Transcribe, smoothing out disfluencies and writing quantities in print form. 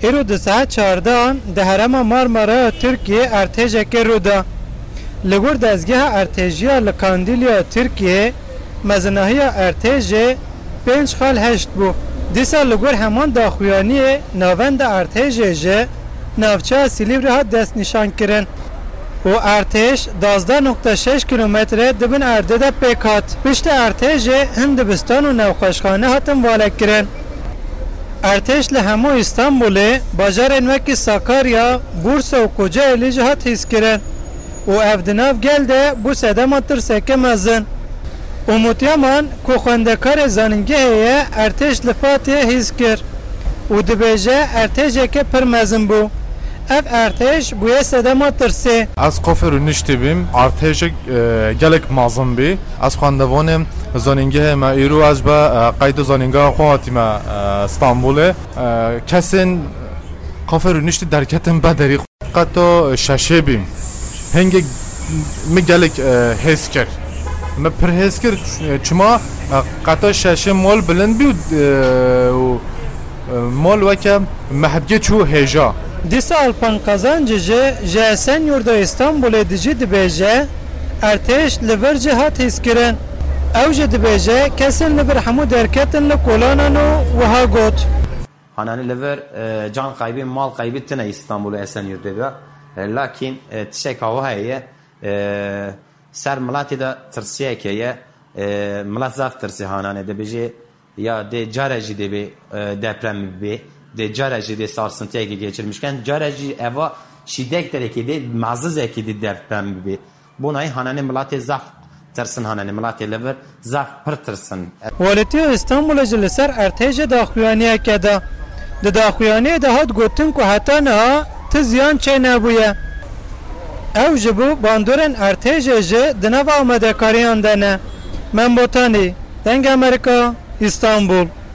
ایرو ده ساعت 14 ده حرم مارمارا ترکیه ارتجه که رو ده لگور دزگه ارتجیا لکاندیلیا ترکیه مزناهی ارتجه 5 خال 8 بو دیسا لگور همان داخویانیه ناوند ارتجه جه نافچه سیلیوری ها دست نشان کرن و ارتش 12.6 کیلومتره دبن ارده ده پیکات پشت ارتجه هندبستان و نوخشخانه هاتم واله کرن ارتش لهمو استانبوله باجار انوکی ساکاریا بورس و کجا الیجه هات حیث کرن و افدناف گلده بو سدما ترسکه مزن اموتیامان که خوندکار زاننگه هیه ارتش لفاتیه حیث کر و دبیجه ارتشه که پر مزن بو اف ارتش بویه سدما ترسه از قفر و نشتی بیم ارتش گلک مازن بی از خواندوانم زاننگه ما ایرو از با قید زاننگه خواهاتی ما استانبوله کسین قفر و نشتی درکتن بدری قطع ششه بیم هنگی می گلک حس کرد ما پر حس کرد چما قطع ششه مال بلند بی و مال وکه محبگه چو هجا دیسا الپان قازانجه جهسن یوردا استانبول دیجی دبیجه ارتش لورجه هات حیث کرن اوجه دبیجه کسین لور همو درکتن لکولانانو و ها گوت هانانی لور جان قایبی مال قایبی تنه استانبول esen yurda lakin tişek hava heye ser milati da tırsıya keye milat zaf tırsı hanane debije ya de careci de bir deprem bir de careci de sarsıntıya geçirmişken careci eva şiddet terekide mazız ekidi deprem bir bunay hanane milati zaf tırsın hanane milati lever zaf pır tırsın والتی استانبول جلسر ارتش داخویانیه کده د داخویانیه ده هات گوتن که حتی نه تزیان چه نبویه او جبو باندورن ارتش جه دنو آمده کاریان دنه من بوتانی دنگ امریکا استانبول